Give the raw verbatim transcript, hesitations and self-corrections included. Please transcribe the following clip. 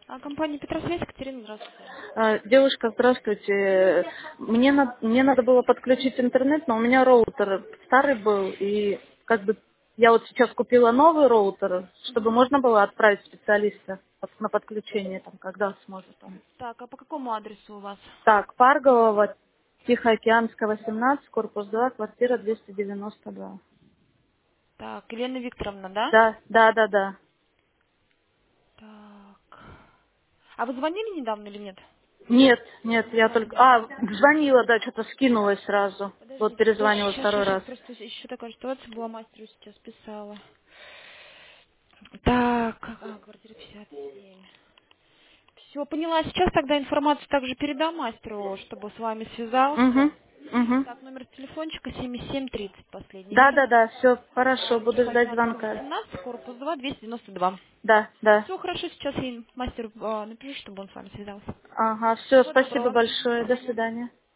А, компания Петросвязь, Катерина, здравствуйте. А, Девушка, здравствуйте. Мне, на- мне надо было подключить интернет, но у меня роутер старый был, и как бы я вот сейчас купила новый роутер, чтобы Мгм. можно было отправить специалиста под- на подключение, там, когда сможет он. Так, а по какому адресу у вас? Так, Парголова, Тихоокеанского, семнадцать, корпус два, квартира двести девяносто два. Так, Елена Викторовна, да? Да, да, да, да. Так. А вы звонили недавно или нет? Нет, нет, Не я только... звонили. А, звонила, да, что-то скинулась сразу. Вот Подождите, перезванивала сейчас, второй сейчас, сейчас, раз. просто еще такая ситуация была, мастеру сейчас писала. Так, а, квартира пятьдесят семь. Все, поняла. Сейчас тогда информацию также передам мастеру, чтобы с вами связался. Угу, угу. Так, номер телефончика семьдесят семь тридцать, последний, Да, верно? да, да, все хорошо, Так, буду ждать Тихоокеанского звонка. восемнадцать, корпус два, двести девяносто два. Да, да. Все хорошо, сейчас я мастеру а, напишу, чтобы он с вами связался. Ага, все, Всего спасибо доброго. До большое, до свидания. свидания.